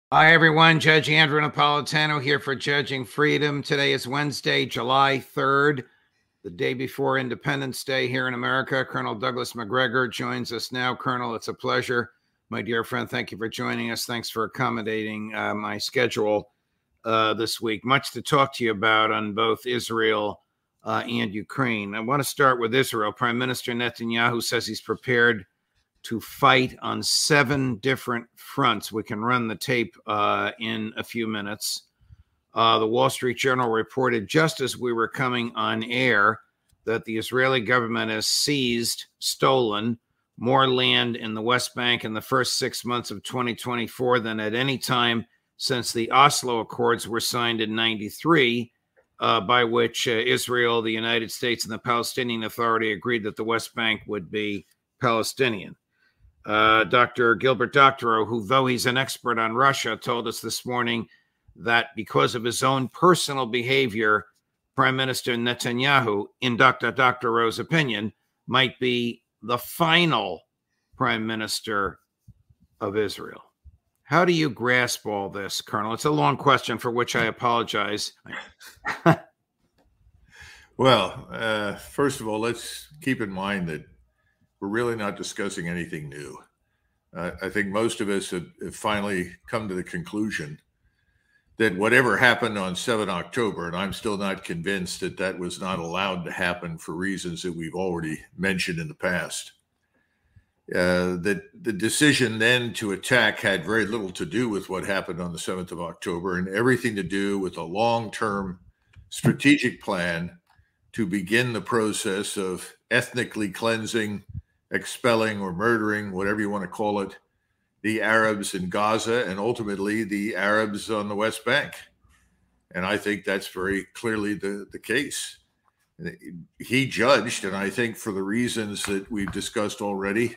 Hi, everyone. Judge Andrew Napolitano here for Judging Freedom. Today is Wednesday, July 3rd, the day before Independence Day here in America. Colonel Douglas Macgregor joins us now. Colonel, it's a pleasure. My dear friend, thank you for joining us. Thanks for accommodating my schedule this week. Much to talk to you about on both Israel and Ukraine. I want to start with Israel. Prime Minister Netanyahu says he's prepared to fight on 7 different fronts. We can run the tape in a few minutes. The Wall Street Journal reported just as we were coming on air that the Israeli government has stolen more land in the West Bank in the first 6 months of 2024 than at any time since the Oslo Accords were signed in 1993, by which Israel, the United States, and the Palestinian Authority agreed that the West Bank would be Palestinian. Dr. Gilbert Doctorow, who, though he's an expert on Russia, told us this morning that because of his own personal behavior, Prime Minister Netanyahu, in Dr. Doctorow's opinion, might be the final Prime Minister of Israel. How do you grasp all this, Colonel? It's a long question for which I apologize. Well, first of all, let's keep in mind that we're really not discussing anything new. I think most of us have finally come to the conclusion that whatever happened on 7 October, and I'm still not convinced that that was not allowed to happen for reasons that we've already mentioned in the past, that the decision then to attack had very little to do with what happened on the 7th of October and everything to do with a long-term strategic plan to begin the process of ethnically cleansing, expelling, or murdering, whatever you want to call it, the Arabs in Gaza and ultimately the Arabs on the West Bank. And I think that's very clearly the case. He judged, and I think for the reasons that we've discussed already,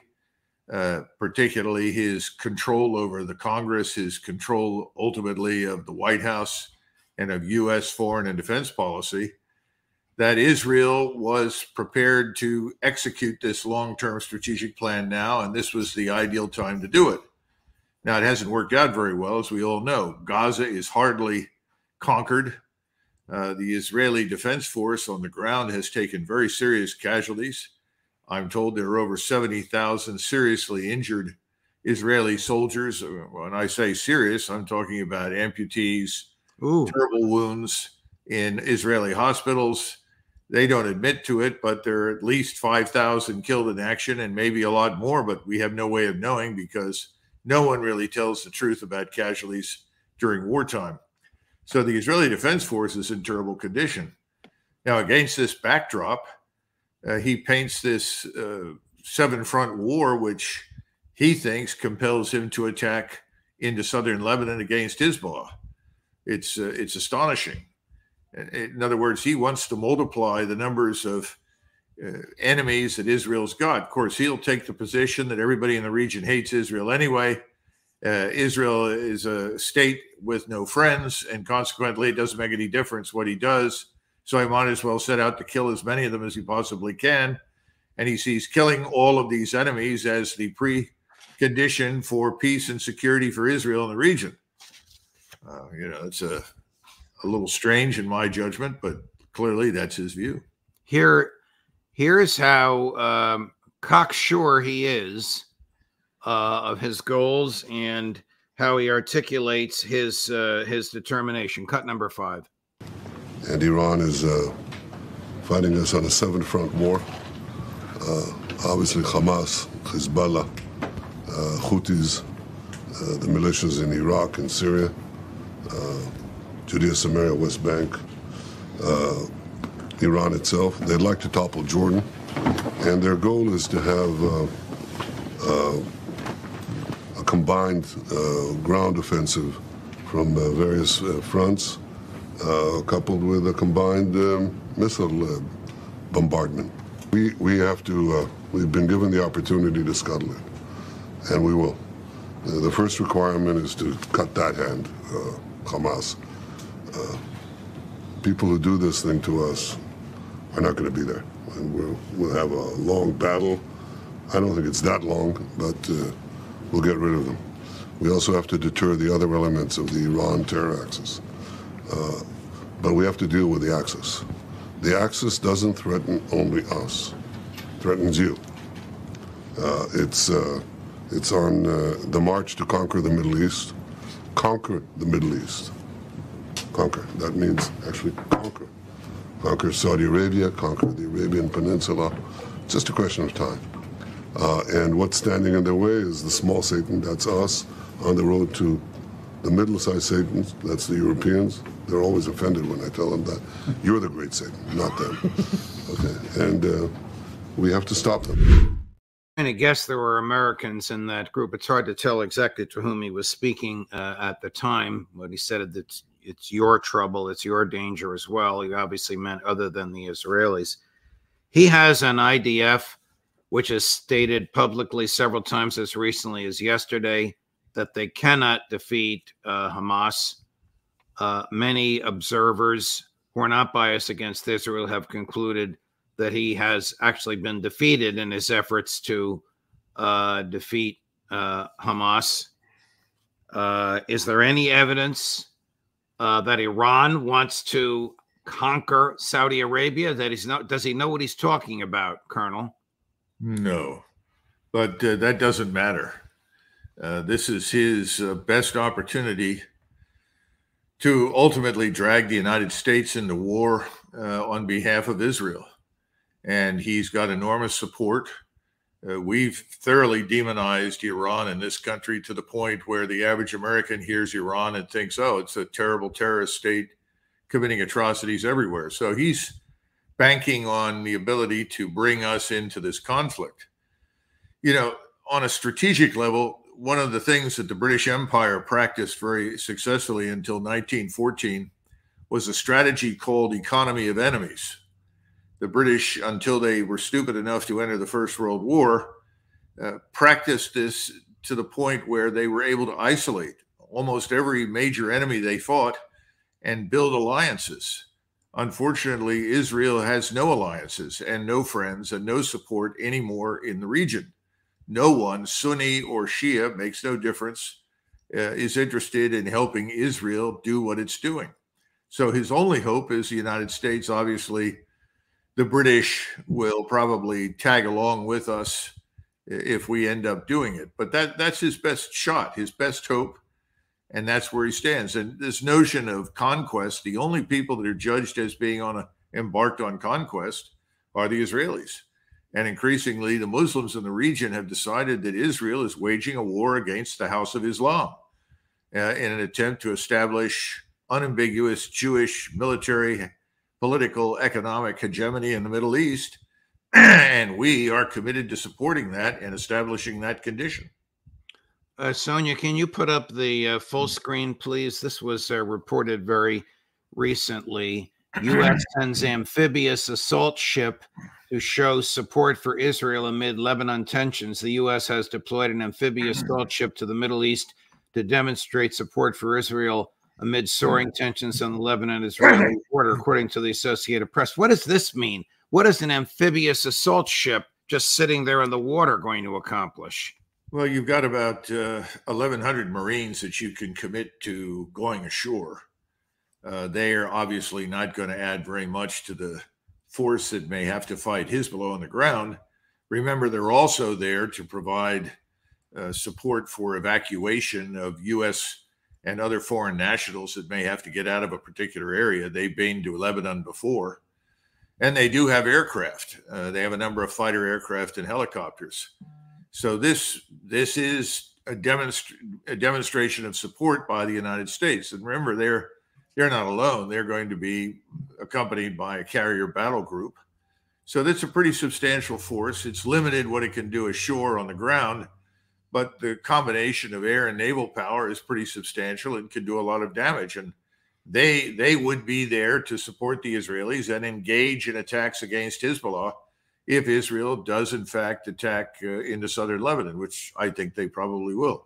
particularly his control over the Congress, his control ultimately of the White House and of U.S. foreign and defense policy, that Israel was prepared to execute this long-term strategic plan now, and this was the ideal time to do it. Now, it hasn't worked out very well, as we all know. Gaza is hardly conquered. The Israeli Defense Force on the ground has taken very serious casualties. I'm told there are over 70,000 seriously injured Israeli soldiers. When I say serious, I'm talking about amputees, terrible wounds in Israeli hospitals. They don't admit to it, but there are at least 5,000 killed in action and maybe a lot more, but we have no way of knowing because no one really tells the truth about casualties during wartime. So the Israeli Defense Force is in terrible condition. Now, against this backdrop, he paints this 7-front war, which he thinks compels him to attack into southern Lebanon against Hezbollah. It's astonishing. In other words, he wants to multiply the numbers of enemies that Israel's got. Of course, he'll take the position that everybody in the region hates Israel anyway. Israel is a state with no friends, and consequently, it doesn't make any difference what he does. So he might as well set out to kill as many of them as he possibly can. And he sees killing all of these enemies as the precondition for peace and security for Israel in the region. It's a little strange in my judgment, but clearly that's his view. Here's how cocksure he is of his goals and how he articulates his determination. Cut number 5. And Iran is fighting us on a 7-front war. Obviously, Hamas, Hezbollah, Houthis, the militias in Iraq and Syria, Judea, Samaria, West Bank, Iran itself. They'd like to topple Jordan, and their goal is to have a combined ground offensive from various fronts, coupled with a combined missile bombardment. We have to, we've been given the opportunity to scuttle it, and we will. The first requirement is to cut that hand, Hamas. People who do this thing to us are not going to be there. And we'll have a long battle. I don't think it's that long, but we'll get rid of them. We also have to deter the other elements of the Iran terror axis. But we have to deal with the axis. The axis doesn't threaten only us, it threatens you. It's on the march to conquer the Middle East. Conquer the Middle East. Conquer. That means actually conquer. Conquer Saudi Arabia, conquer the Arabian Peninsula. It's just a question of time. And what's standing in their way is the small Satan, that's us, on the road to the middle-sized Satans, that's the Europeans. They're always offended when I tell them that. You're the great Satan, not them. Okay, and we have to stop them. And I guess there were Americans in that group. It's hard to tell exactly to whom he was speaking at the time, but he said that it's your trouble, it's your danger as well. He obviously meant other than the Israelis. He has an IDF, which has stated publicly several times as recently as yesterday that they cannot defeat Hamas. Many observers who are not biased against Israel have concluded that he has actually been defeated in his efforts to defeat Hamas. Is there any evidence that Iran wants to conquer Saudi Arabia? Does he know what he's talking about, Colonel? No, but that doesn't matter. This is his best opportunity to ultimately drag the United States into war on behalf of Israel. And he's got enormous support. We've thoroughly demonized Iran in this country to the point where the average American hears Iran and thinks, oh, it's a terrible terrorist state committing atrocities everywhere. So he's banking on the ability to bring us into this conflict. You know, on a strategic level, one of the things that the British Empire practiced very successfully until 1914 was a strategy called economy of enemies. The British, until they were stupid enough to enter the First World War, practiced this to the point where they were able to isolate almost every major enemy they fought and build alliances. Unfortunately, Israel has no alliances and no friends and no support anymore in the region. No one, Sunni or Shia, makes no difference, is interested in helping Israel do what it's doing. So his only hope is the United States. Obviously, the British will probably tag along with us if we end up doing it. But that's his best shot, his best hope, and that's where he stands. And this notion of conquest, the only people that are judged as being embarked on conquest are the Israelis. And increasingly, the Muslims in the region have decided that Israel is waging a war against the House of Islam in an attempt to establish unambiguous Jewish military, political, economic hegemony in the Middle East. And we are committed to supporting that and establishing that condition. Sonia, can you put up the full screen, please? This was reported very recently. U.S. sends amphibious assault ship to show support for Israel amid Lebanon tensions. The U.S. has deployed an amphibious assault ship to the Middle East to demonstrate support for Israel amid soaring tensions on the Lebanon-Israeli border, according to the Associated Press. What does this mean? What is an amphibious assault ship just sitting there in the water going to accomplish? Well, you've got about 1,100 Marines that you can commit to going ashore. They are obviously not going to add very much to the force that may have to fight Hezbollah on the ground. Remember, they're also there to provide support for evacuation of U.S. and other foreign nationals that may have to get out of a particular area. They've been to Lebanon before. And they do have aircraft. They have a number of fighter aircraft and helicopters. So this is a demonstration of support by the United States. And remember, they're not alone. They're going to be accompanied by a carrier battle group. So that's a pretty substantial force. It's limited what it can do ashore on the ground, but the combination of air and naval power is pretty substantial and can do a lot of damage. And they would be there to support the Israelis and engage in attacks against Hezbollah if Israel does, in fact, attack into southern Lebanon, which I think they probably will.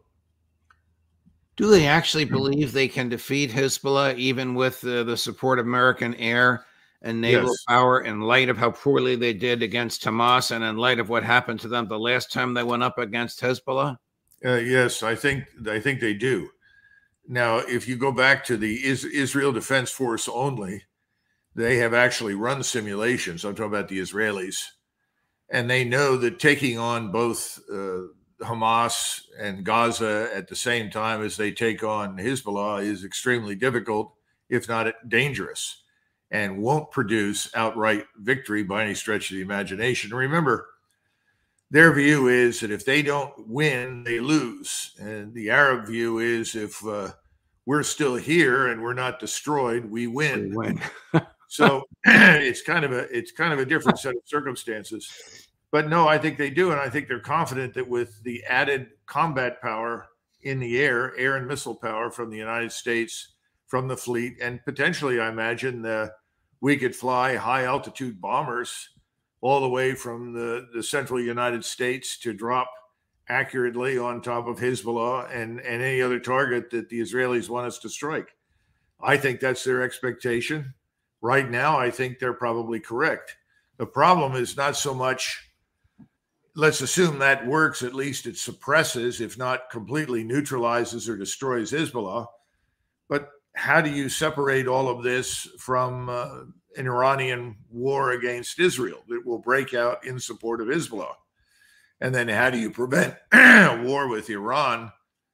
Do they actually believe they can defeat Hezbollah, even with the support of American air and naval power, in light of how poorly they did against Hamas and in light of what happened to them the last time they went up against Hezbollah? Yes, I think they do. Now, if you go back to the Israel Defense Force only, they have actually run simulations. I'm talking about the Israelis, and they know that taking on both Hamas and Gaza at the same time as they take on Hezbollah is extremely difficult, if not dangerous, and won't produce outright victory by any stretch of the imagination. Remember, their view is that if they don't win, they lose. And the Arab view is if we're still here and we're not destroyed, we win. We win. So it's kind of a different set of circumstances. But no, I think they do. And I think they're confident that with the added combat power in the air and missile power from the United States, from the fleet, and potentially, I imagine, we could fly high altitude bombers all the way from the central United States to drop accurately on top of Hezbollah and any other target that the Israelis want us to strike. I think that's their expectation. Right now, I think they're probably correct. The problem is not so much, let's assume that works, at least it suppresses, if not completely neutralizes or destroys Hezbollah. But how do you separate all of this from an Iranian war against Israel that will break out in support of Hezbollah? And then how do you prevent war with Iran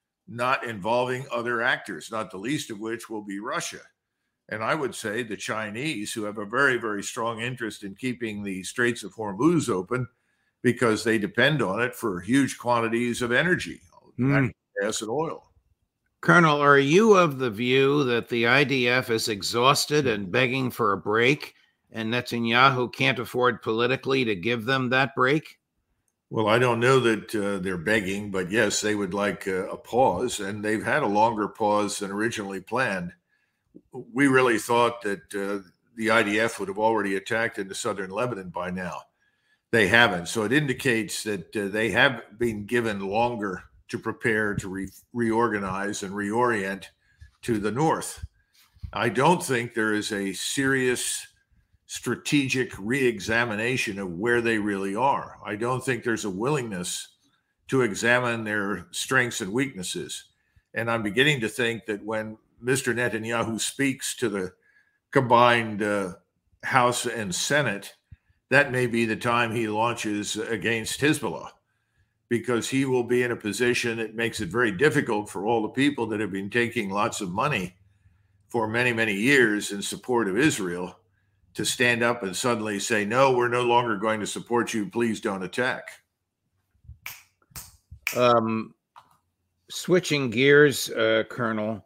not involving other actors, not the least of which will be Russia? And I would say the Chinese, who have a very, very strong interest in keeping the Straits of Hormuz open because they depend on it for huge quantities of energy, gas and oil. Colonel, are you of the view that the IDF is exhausted and begging for a break, and Netanyahu can't afford politically to give them that break? Well, I don't know that they're begging, but yes, they would like a pause, and they've had a longer pause than originally planned. We really thought that the IDF would have already attacked into southern Lebanon by now. They haven't. So it indicates that they have been given longer to prepare to reorganize and reorient to the north. I don't think there is a serious strategic re-examination of where they really are. I don't think there's a willingness to examine their strengths and weaknesses. And I'm beginning to think that when Mr. Netanyahu speaks to the combined House and Senate, that may be the time he launches against Hezbollah, because he will be in a position that makes it very difficult for all the people that have been taking lots of money for many, many years in support of Israel to stand up and suddenly say, no, we're no longer going to support you. Please don't attack. Switching gears, Colonel,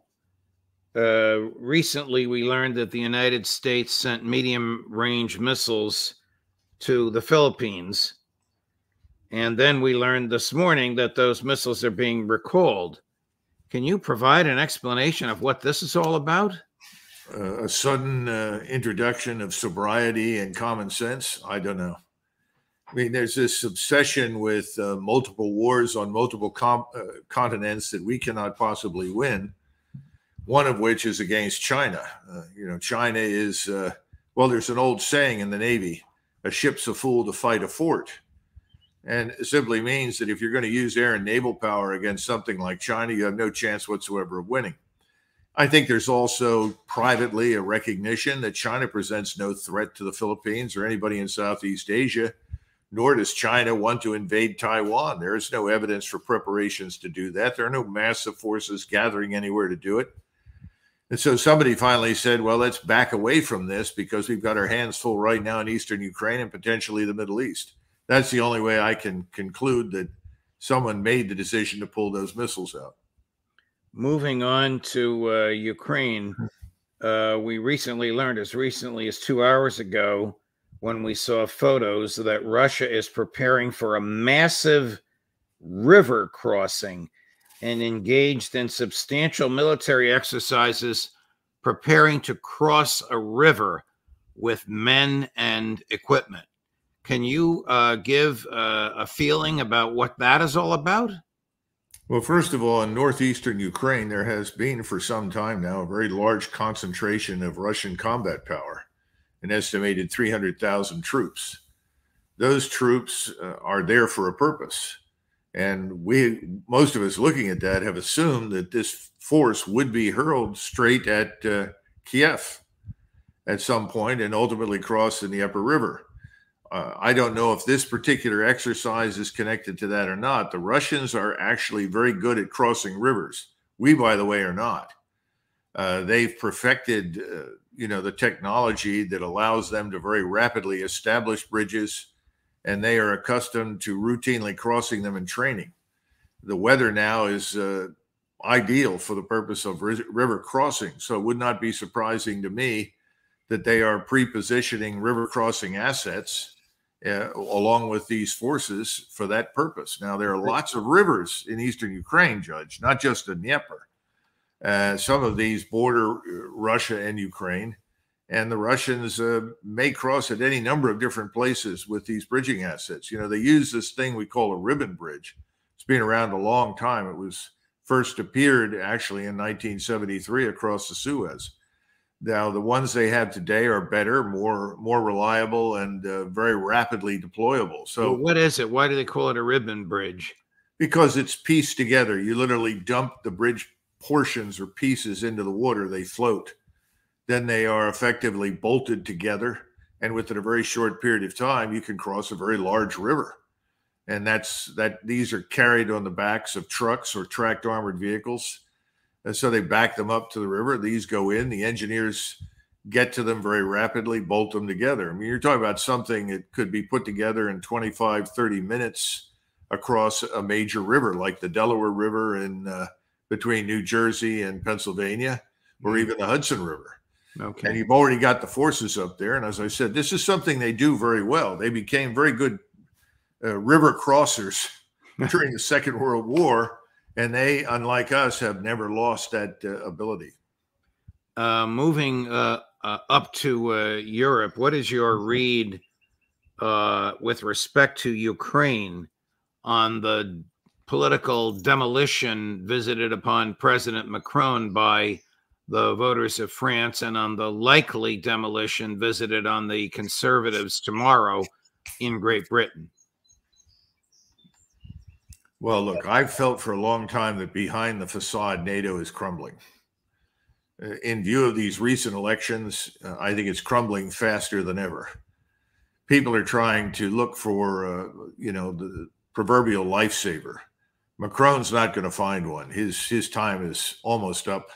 recently we learned that the United States sent medium-range missiles to the Philippines. And then we learned this morning that those missiles are being recalled. Can you provide an explanation of what this is all about? A sudden introduction of sobriety and common sense? I don't know. I mean, there's this obsession with multiple wars on multiple continents that we cannot possibly win, one of which is against China. China is, well, there's an old saying in the Navy, a ship's a fool to fight a fort. And it simply means that if you're going to use air and naval power against something like China, you have no chance whatsoever of winning. I think there's also privately a recognition that China presents no threat to the Philippines or anybody in Southeast Asia, nor does China want to invade Taiwan. There is no evidence for preparations to do that. There are no massive forces gathering anywhere to do it. And so somebody finally said, well, let's back away from this because we've got our hands full right now in eastern Ukraine and potentially the Middle East. That's the only way I can conclude that someone made the decision to pull those missiles out. Moving on to Ukraine, we recently learned, as recently as 2 hours ago, when we saw photos, that Russia is preparing for a massive river crossing and engaged in substantial military exercises preparing to cross a river with men and equipment. Can you give a feeling about what that is all about? Well, first of all, in northeastern Ukraine, there has been for some time now a very large concentration of Russian combat power, an estimated 300,000 troops. Those troops are there for a purpose. And most of us looking at that have assumed that this force would be hurled straight at Kiev at some point and ultimately cross in the upper river. I don't know if this particular exercise is connected to that or not. The Russians are actually very good at crossing rivers. We, by the way, are not. They've perfected, the technology that allows them to very rapidly establish bridges, and they are accustomed to routinely crossing them in training. The weather now is ideal for the purpose of river crossing, so it would not be surprising to me that they are pre-positioning river crossing assets along with these forces for that purpose. Now, there are lots of rivers in eastern Ukraine, Judge, not just the Dnieper. Some of these border Russia and Ukraine, and the Russians may cross at any number of different places with these bridging assets. They use this thing we call a ribbon bridge. It's been around a long time. It was first appeared actually in 1973 across the Suez. Now, the ones they have today are better, more reliable, and very rapidly deployable. So, well, what is it? Why do they call it a ribbon bridge? Because it's pieced together. You literally dump the bridge portions or pieces into the water. They float. Then they are effectively bolted together. And within a very short period of time, you can cross a very large river. And these are carried on the backs of trucks or tracked armored vehicles. And so they back them up to the river. These go in. The engineers get to them very rapidly, bolt them together. I mean, you're talking about something that could be put together in 25, 30 minutes across a major river like the Delaware River in between New Jersey and Pennsylvania, or even the Hudson River. Okay. And you've already got the forces up there. And as I said, this is something they do very well. They became very good river crossers during the Second World War. And they, unlike us, have never lost that ability. Moving up to Europe, what is your read with respect to Ukraine on the political demolition visited upon President Macron by the voters of France, and on the likely demolition visited on the conservatives tomorrow in Great Britain? Well, look, I've felt for a long time that behind the facade, NATO is crumbling. In view of these recent elections, I think it's crumbling faster than ever. People are trying to look for, the proverbial lifesaver. Macron's not going to find one. His time is almost up.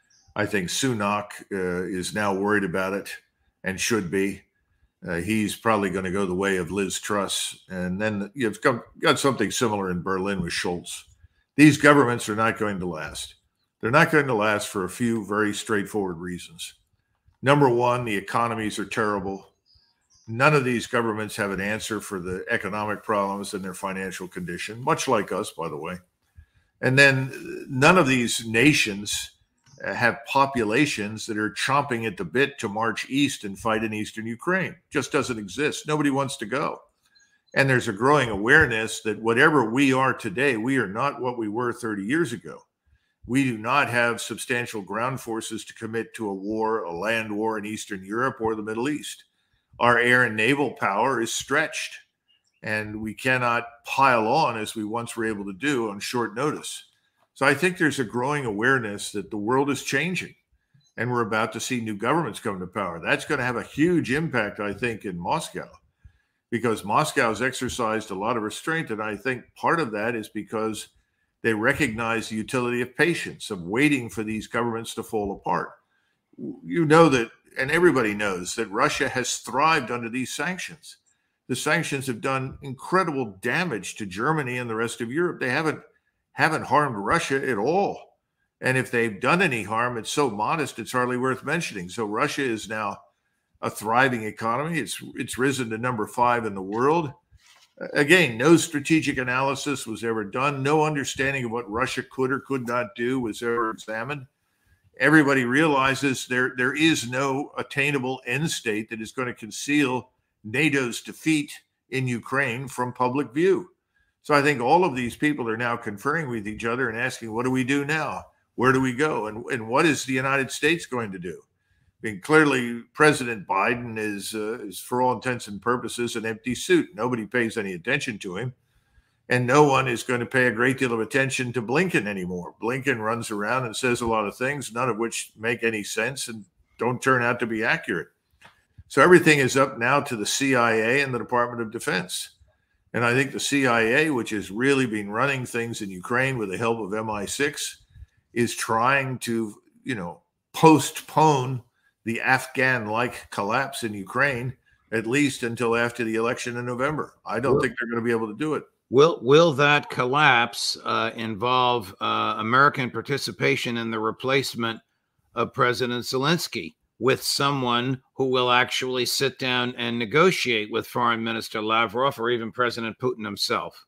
I think Sunak is now worried about it and should be. He's probably going to go the way of Liz Truss. And then you've got something similar in Berlin with Scholz. These governments are not going to last. They're not going to last for a few very straightforward reasons. Number one, the economies are terrible. None of these governments have an answer for the economic problems and their financial condition, much like us, by the way. And then none of these nations have populations that are chomping at the bit to march east and fight in eastern Ukraine. Just doesn't exist. Nobody wants to go. And there's a growing awareness that whatever we are today, we are not what we were 30 years ago. We do not have substantial ground forces to commit to a war, a land war in Eastern Europe or the Middle East. Our air and naval power is stretched, and we cannot pile on as we once were able to do on short notice. So I think there's a growing awareness that the world is changing, and we're about to see new governments come to power. That's going to have a huge impact, I think, in Moscow, because Moscow has exercised a lot of restraint. And I think part of that is because they recognize the utility of patience, of waiting for these governments to fall apart. You know that, and everybody knows that Russia has thrived under these sanctions. The sanctions have done incredible damage to Germany and the rest of Europe. They haven't harmed Russia at all. And if they've done any harm, it's so modest, it's hardly worth mentioning. So Russia is now a thriving economy. It's risen to number 5 in the world. Again, no strategic analysis was ever done. No understanding of what Russia could or could not do was ever examined. Everybody realizes there is no attainable end state that is going to conceal NATO's defeat in Ukraine from public view. So I think all of these people are now conferring with each other and asking, what do we do now? Where do we go? And what is the United States going to do? I mean, clearly, President Biden is for all intents and purposes, an empty suit. Nobody pays any attention to him. And no one is going to pay a great deal of attention to Blinken anymore. Blinken runs around and says a lot of things, none of which make any sense and don't turn out to be accurate. So everything is up now to the CIA and the Department of Defense. And I think the CIA, which has really been running things in Ukraine with the help of MI6, is trying to, postpone the Afghan-like collapse in Ukraine, at least until after the election in November. I don't think they're going to be able to do it. Will that collapse involve American participation in the replacement of President Zelensky with someone who will actually sit down and negotiate with Foreign Minister Lavrov or even President Putin himself?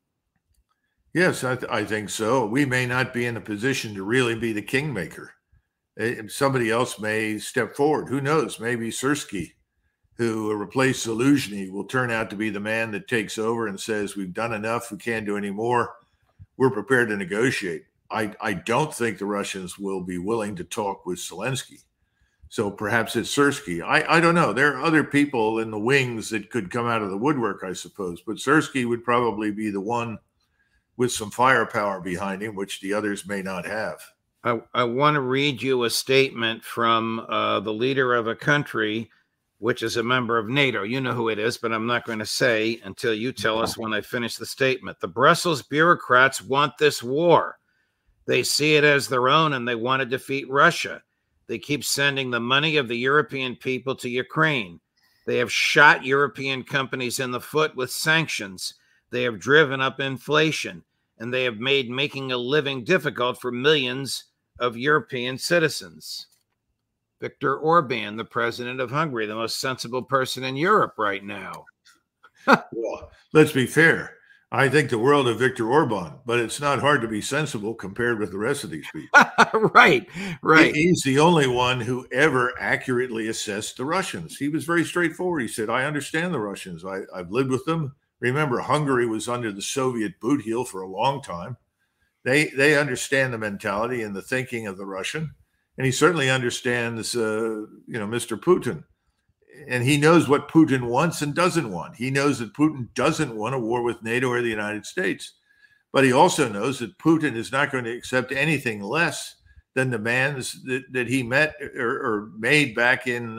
Yes, I think so. We may not be in a position to really be the kingmaker. Somebody else may step forward. Who knows? Maybe Syrskyi, who replaced Zaluzhny, will turn out to be the man that takes over and says, we've done enough. We can't do any more. We're prepared to negotiate. I don't think the Russians will be willing to talk with Zelensky. So perhaps it's Syrskyi. I don't know. There are other people in the wings that could come out of the woodwork, I suppose. But Syrskyi would probably be the one with some firepower behind him, which the others may not have. I want to read you a statement from the leader of a country which is a member of NATO. You know who it is, but I'm not going to say until you tell us when I finish the statement. The Brussels bureaucrats want this war. They see it as their own and they want to defeat Russia. They keep sending the money of the European people to Ukraine. They have shot European companies in the foot with sanctions. They have driven up inflation, and they have made making a living difficult for millions of European citizens. Viktor Orban, the president of Hungary, the most sensible person in Europe right now. Well, let's be fair. I think the world of Viktor Orban, but it's not hard to be sensible compared with the rest of these people. Right. He's the only one who ever accurately assessed the Russians. He was very straightforward. He said, I understand the Russians. I've lived with them. Remember, Hungary was under the Soviet boot heel for a long time. They understand the mentality and the thinking of the Russian. And he certainly understands, Mr. Putin. And he knows what Putin wants and doesn't want. He knows that Putin doesn't want a war with NATO or the United States. But he also knows that Putin is not going to accept anything less than demands that he met or made back in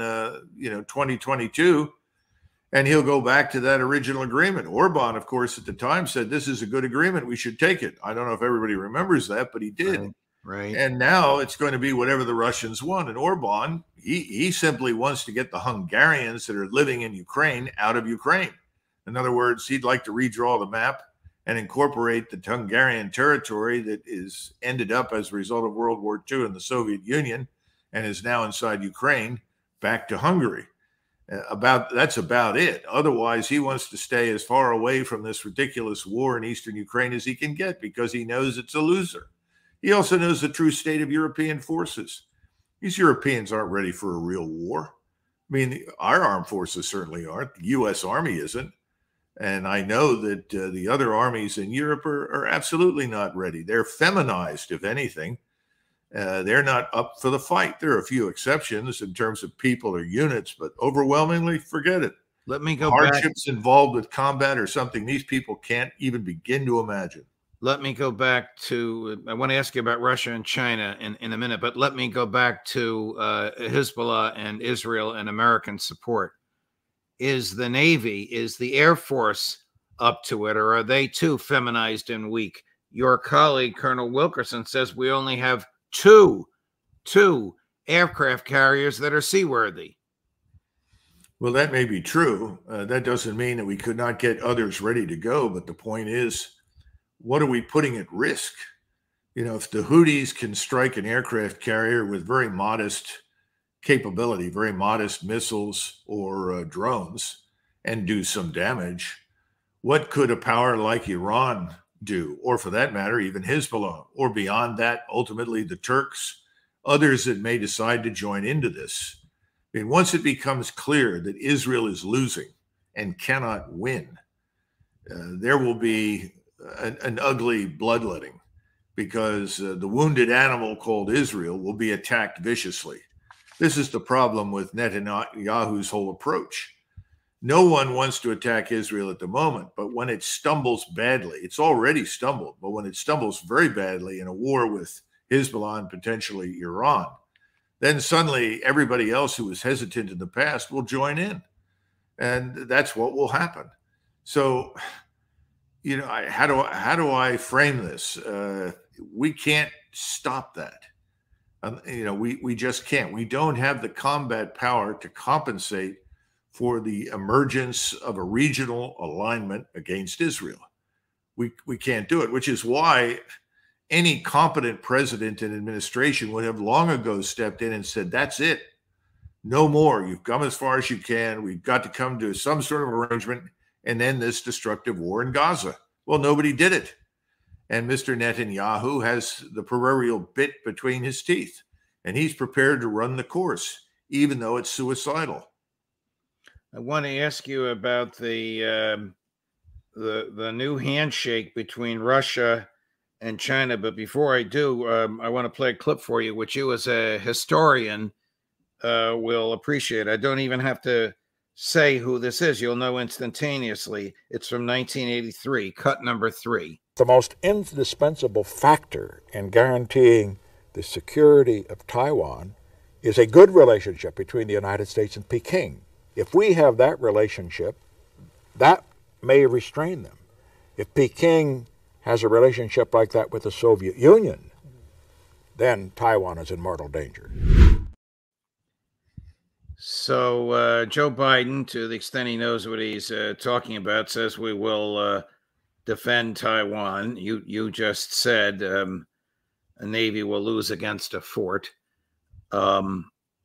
2022. And he'll go back to that original agreement. Orban, of course, at the time said, this is a good agreement. We should take it. I don't know if everybody remembers that, but he did. Right. And now it's going to be whatever the Russians want. And Orban, he simply wants to get the Hungarians that are living in Ukraine out of Ukraine. In other words, he'd like to redraw the map and incorporate the Hungarian territory that is ended up as a result of World War II in the Soviet Union and is now inside Ukraine back to Hungary. That's about it. Otherwise, he wants to stay as far away from this ridiculous war in eastern Ukraine as he can get because he knows it's a loser. He also knows the true state of European forces. These Europeans aren't ready for a real war. I mean, our armed forces certainly aren't. The U.S. Army isn't. And I know that the other armies in Europe are absolutely not ready. They're feminized, if anything. They're not up for the fight. There are a few exceptions in terms of people or units, but overwhelmingly, forget it. Let me go Hardships involved with combat are something these people can't even begin to imagine. Let me go back to, I want to ask you about Russia and China in a minute, but let me go back to Hezbollah and Israel and American support. Is the Navy, is the Air Force up to it, or are they too feminized and weak? Your colleague, Colonel Wilkerson, says we only have two aircraft carriers that are seaworthy. Well, that may be true. That doesn't mean that we could not get others ready to go. But the point is, what are we putting at risk? If the Houthis can strike an aircraft carrier with very modest capability, very modest missiles or drones, and do some damage, what could a power like Iran do? Or for that matter, even Hezbollah, or beyond that, ultimately the Turks, others that may decide to join into this. I mean, once it becomes clear that Israel is losing and cannot win, there will be an ugly bloodletting because the wounded animal called Israel will be attacked viciously. This is the problem with Netanyahu's whole approach. No one wants to attack Israel at the moment, but when it stumbles badly, it's already stumbled, but when it stumbles very badly in a war with Hezbollah and potentially Iran, then suddenly everybody else who was hesitant in the past will join in. And that's what will happen. So, how do I frame this? We can't stop that. We just can't. We don't have the combat power to compensate for the emergence of a regional alignment against Israel. We can't do it, which is why any competent president and administration would have long ago stepped in and said, that's it. No more. You've come as far as you can. We've got to come to some sort of arrangement and end this destructive war in Gaza. Well, nobody did it. And Mr. Netanyahu has the proverbial bit between his teeth, and he's prepared to run the course, even though it's suicidal. I want to ask you about the new handshake between Russia and China. But before I do, I want to play a clip for you, which you as a historian will appreciate. I don't even have to say who this is. You'll know instantaneously. It's from 1983, cut number 3. The most indispensable factor in guaranteeing the security of Taiwan is a good relationship between the United States and Peking. If we have that relationship, that may restrain them. If Peking has a relationship like that with the Soviet Union, then Taiwan is in mortal danger. So Joe Biden, to the extent he knows what he's talking about, says we will defend Taiwan. You just said a Navy will lose against a fort. The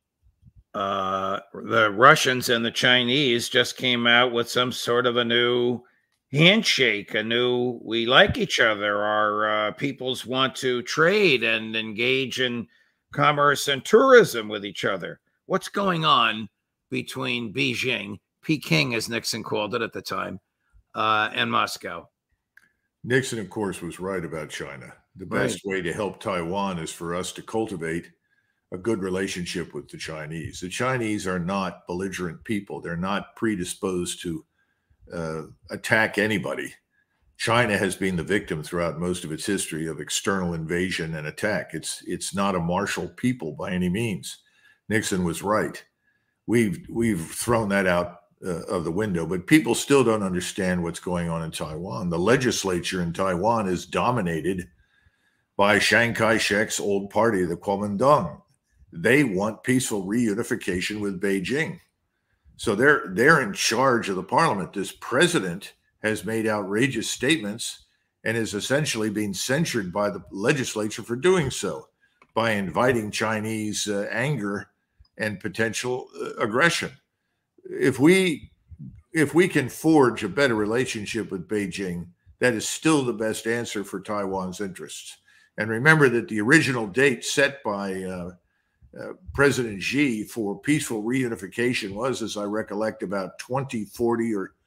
Russians and the Chinese just came out with some sort of a new handshake, we like each other. Our peoples want to trade and engage in commerce and tourism with each other. What's going on between Peking, as Nixon called it at the time, and Moscow? Nixon, of course, was right about China. The best way to help Taiwan is for us to cultivate a good relationship with the Chinese. The Chinese are not belligerent people. They're not predisposed to attack anybody. China has been the victim throughout most of its history of external invasion and attack. It's not a martial people by any means. Nixon was right. We've thrown that out of the window, but people still don't understand what's going on in Taiwan. The legislature in Taiwan is dominated by Chiang Kai-shek's old party, the Kuomintang. They want peaceful reunification with Beijing. So they're in charge of the parliament. This president has made outrageous statements and is essentially being censured by the legislature for doing so, by inviting Chinese anger and potential aggression. If we can forge a better relationship with Beijing, that is still the best answer for Taiwan's interests. And remember that the original date set by President Xi for peaceful reunification was, as I recollect, about 2040 or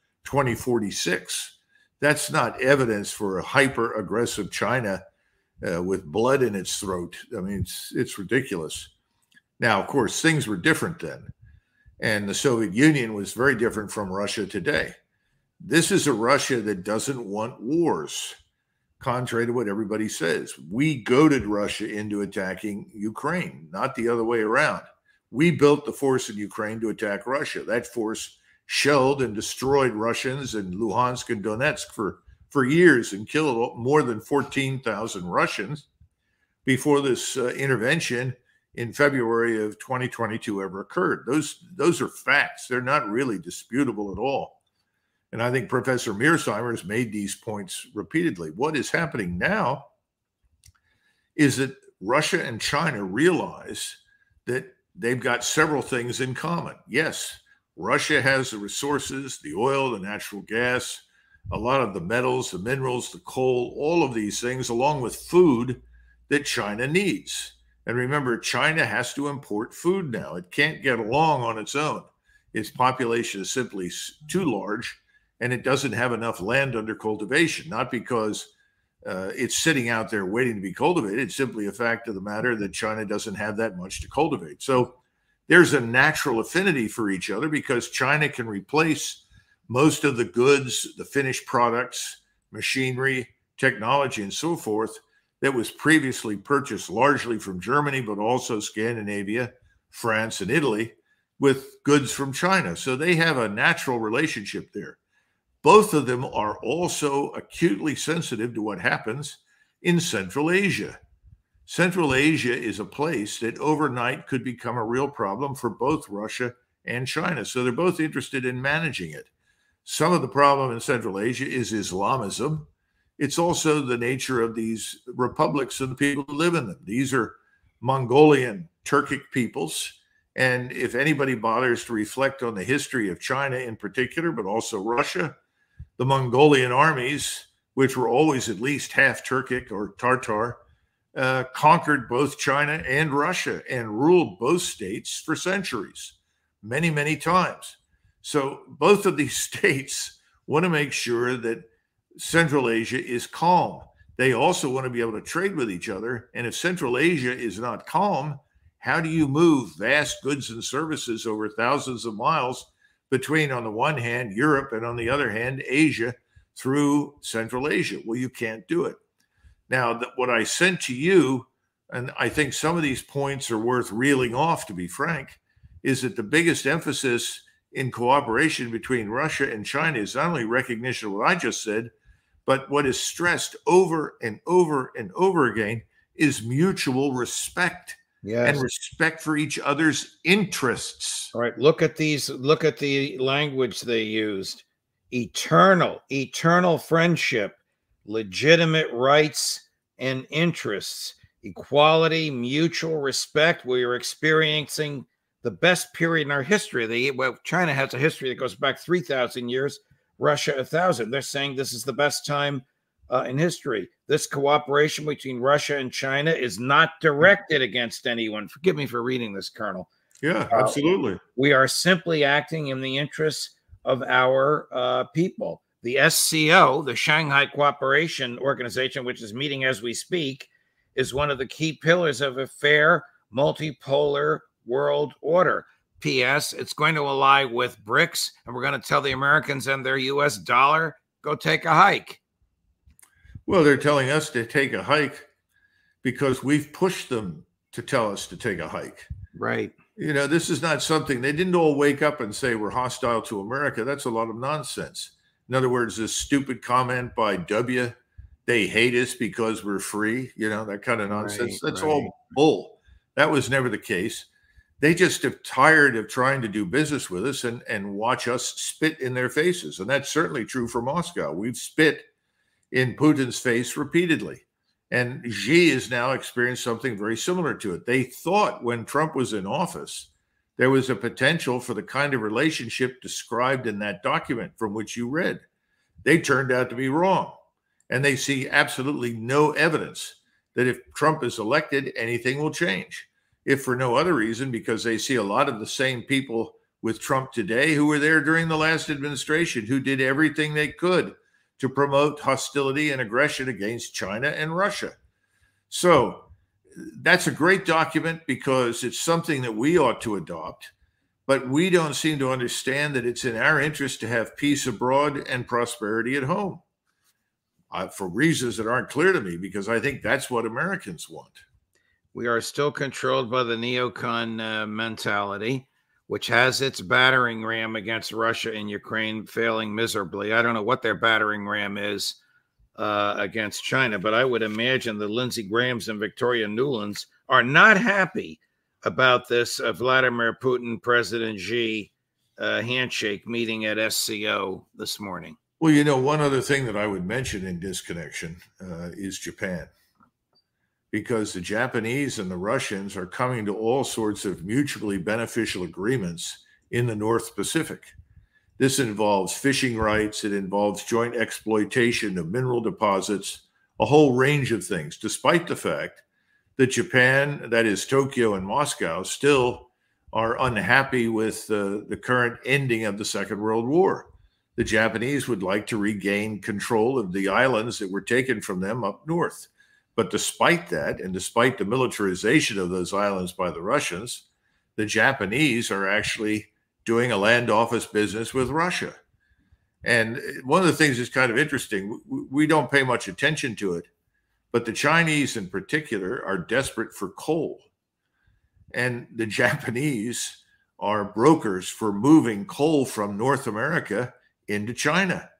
2046. That's not evidence for a hyper-aggressive China with blood in its throat. I mean, it's ridiculous. Now, of course, things were different then, and the Soviet Union was very different from Russia today. This is a Russia that doesn't want wars, contrary to what everybody says. We goaded Russia into attacking Ukraine, not the other way around. We built the force in Ukraine to attack Russia. That force shelled and destroyed Russians in Luhansk and Donetsk for years and killed more than 14,000 Russians before this intervention in February of 2022 ever occurred. Those are facts. They're not really disputable at all. And I think Professor Mearsheimer has made these points repeatedly. What is happening now is that Russia and China realize that they've got several things in common. Yes, Russia has the resources, the oil, the natural gas, a lot of the metals, the minerals, the coal, all of these things, along with food that China needs. And remember, China has to import food now. It can't get along on its own. Its population is simply too large, and it doesn't have enough land under cultivation, not because it's sitting out there waiting to be cultivated. It's simply a fact of the matter that China doesn't have that much to cultivate. So there's a natural affinity for each other because China can replace most of the goods, the finished products, machinery, technology, and so forth that was previously purchased largely from Germany, but also Scandinavia, France, and Italy, with goods from China. So they have a natural relationship there. Both of them are also acutely sensitive to what happens in Central Asia. Central Asia is a place that overnight could become a real problem for both Russia and China. So they're both interested in managing it. Some of the problem in Central Asia is Islamism. It's also the nature of these republics and the people who live in them. These are Mongolian, Turkic peoples. And if anybody bothers to reflect on the history of China in particular, but also Russia, the Mongolian armies, which were always at least half Turkic or Tartar, conquered both China and Russia and ruled both states for centuries, many, many times. So both of these states want to make sure that Central Asia is calm. They also want to be able to trade with each other. And if Central Asia is not calm, how do you move vast goods and services over thousands of miles between, on the one hand, Europe, and on the other hand, Asia, through Central Asia? Well, you can't do it. Now, what I sent to you, and I think some of these points are worth reeling off, to be frank, is that the biggest emphasis in cooperation between Russia and China is not only recognition of what I just said, but what is stressed over and over and over again is mutual respect. Yes. And respect for each other's interests. All right. Look at the language they used. Eternal friendship, legitimate rights and interests, equality, mutual respect. We are experiencing the best period in our history. China has a history that goes back 3,000 years, Russia 1,000. They're saying this is the best time in history. This cooperation between Russia and China is not directed against anyone. Forgive me for reading this, Colonel. Yeah, absolutely. We are simply acting in the interests of our people. The SCO, the Shanghai Cooperation Organization, which is meeting as we speak, is one of the key pillars of a fair, multipolar world order. P.S. It's going to ally with BRICS, and we're going to tell the Americans and their U.S. dollar, go take a hike. Well, they're telling us to take a hike because we've pushed them to tell us to take a hike. Right. You know, this is not something, they didn't all wake up and say we're hostile to America. That's a lot of nonsense. In other words, this stupid comment by W, they hate us because we're free, you know, that kind of nonsense. That's all bull. That was never the case. They just are tired of trying to do business with us and watch us spit in their faces. And that's certainly true for Moscow. We've spit in Putin's face repeatedly. And Xi has now experienced something very similar to it. They thought when Trump was in office, there was a potential for the kind of relationship described in that document from which you read. They turned out to be wrong. And they see absolutely no evidence that if Trump is elected, anything will change. If for no other reason, because they see a lot of the same people with Trump today who were there during the last administration, who did everything they could to promote hostility and aggression against China and Russia. So that's a great document because it's something that we ought to adopt, but we don't seem to understand that it's in our interest to have peace abroad and prosperity at home, for reasons that aren't clear to me, because I think that's what Americans want. We are still controlled by the neocon mentality, which has its battering ram against Russia and Ukraine failing miserably. I don't know what their battering ram is against China, but I would imagine the Lindsey Grahams and Victoria Nulands are not happy about this Vladimir Putin, President Xi handshake meeting at SCO this morning. Well, you know, one other thing that I would mention in disconnection is Japan. Because the Japanese and the Russians are coming to all sorts of mutually beneficial agreements in the North Pacific. This involves fishing rights. It involves joint exploitation of mineral deposits, a whole range of things, despite the fact that Japan, that is Tokyo and Moscow, still are unhappy with the current ending of the Second World War. The Japanese would like to regain control of the islands that were taken from them up north. But despite that, and despite the militarization of those islands by the Russians, the Japanese are actually doing a land office business with Russia. And one of the things that's kind of interesting, we don't pay much attention to it, but the Chinese in particular are desperate for coal. And the Japanese are brokers for moving coal from North America into China.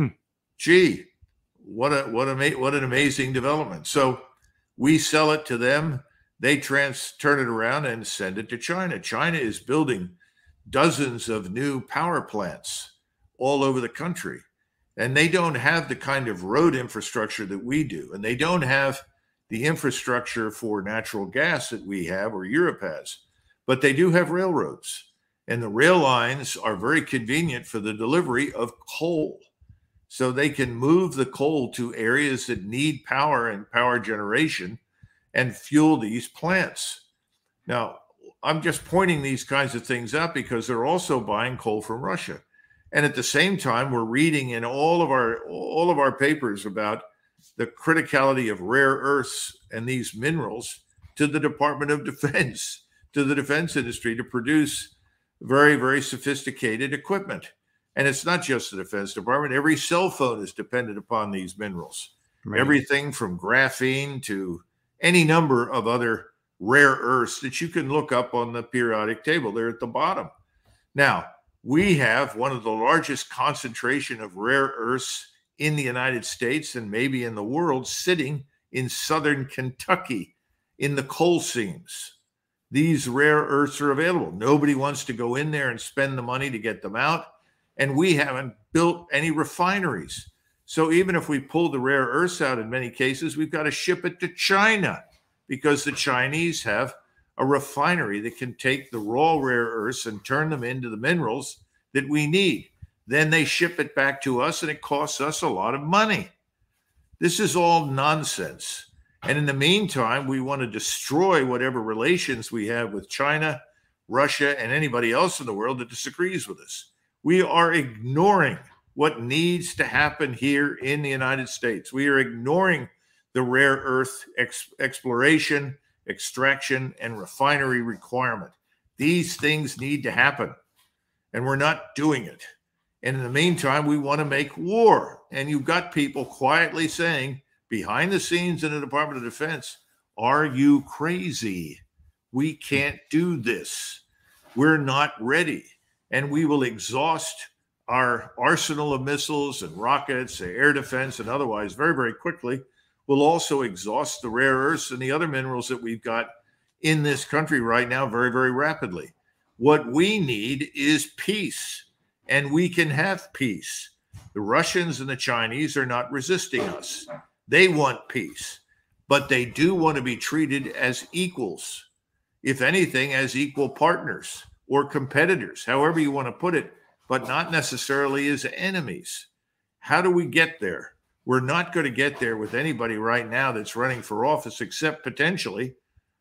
Gee, what an amazing development. So we sell it to them. They turn it around and send it to China. China is building dozens of new power plants all over the country. And they don't have the kind of road infrastructure that we do. And they don't have the infrastructure for natural gas that we have or Europe has. But they do have railroads. And the rail lines are very convenient for the delivery of coal. So they can move the coal to areas that need power and power generation and fuel these plants. Now, I'm just pointing these kinds of things out because they're also buying coal from Russia. And at the same time, we're reading in all of our papers about the criticality of rare earths and these minerals to the Department of Defense, to the defense industry to produce very, very sophisticated equipment. And it's not just the Defense Department. Every cell phone is dependent upon these minerals. Right. Everything from graphene to any number of other rare earths that you can look up on the periodic table. They're at the bottom. Now, we have one of the largest concentration of rare earths in the United States and maybe in the world sitting in southern Kentucky in the coal seams. These rare earths are available. Nobody wants to go in there and spend the money to get them out. And we haven't built any refineries. So even if we pull the rare earths out in many cases, we've got to ship it to China because the Chinese have a refinery that can take the raw rare earths and turn them into the minerals that we need. Then they ship it back to us and it costs us a lot of money. This is all nonsense. And in the meantime, we want to destroy whatever relations we have with China, Russia, and anybody else in the world that disagrees with us. We are ignoring what needs to happen here in the United States. We are ignoring the rare earth exploration, extraction, and refinery requirement. These things need to happen, and we're not doing it. And in the meantime, we want to make war. And you've got people quietly saying, behind the scenes in the Department of Defense, are you crazy? We can't do this. We're not ready. And we will exhaust our arsenal of missiles and rockets, air defense, and otherwise very, very quickly. We'll also exhaust the rare earths and the other minerals that we've got in this country right now very, very rapidly. What we need is peace, and we can have peace. The Russians and the Chinese are not resisting us. They want peace, but they do want to be treated as equals, if anything, as equal partners or competitors, however you want to put it, but not necessarily as enemies. How do we get there? We're not going to get there with anybody right now that's running for office, except potentially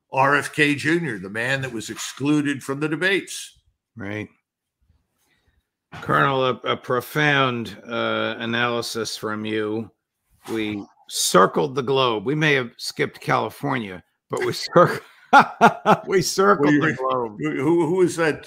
RFK Jr., the man that was excluded from the debates. Right. Colonel, a profound analysis from you. We circled the globe. We may have skipped California, but we circled. We circled the globe. Who was that?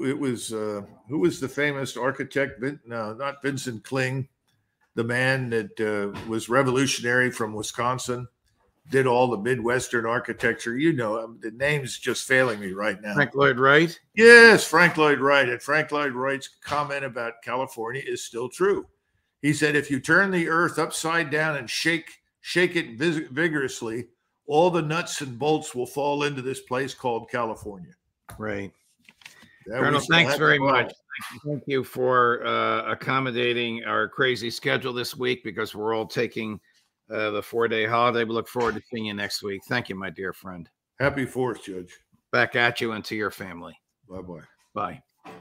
Who was the famous architect? No, not Vincent Kling, the man that was revolutionary from Wisconsin, did all the Midwestern architecture. You know, the name's just failing me right now. Frank Lloyd Wright? Yes, Frank Lloyd Wright. And Frank Lloyd Wright's comment about California is still true. He said, if you turn the earth upside down and shake it vigorously, all the nuts and bolts will fall into this place called California. Right. Colonel, thanks very much. Thank you for accommodating our crazy schedule this week because we're all taking the 4-day holiday. We look forward to seeing you next week. Thank you, my dear friend. Happy 4th, Judge. Back at you and to your family. Bye-bye. Bye.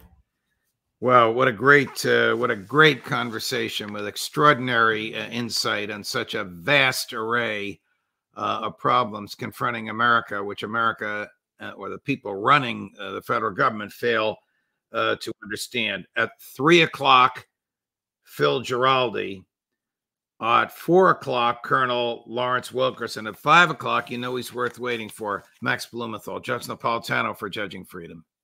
Wow, what a great conversation with extraordinary insight on such a vast array of problems confronting America, which America or the people running the federal government fail to understand. At 3 o'clock, Phil Giraldi At 4 o'clock, Colonel Lawrence Wilkerson. At 5 o'clock, you know he's worth waiting for, Max Blumenthal. Judge Napolitano for Judging Freedom.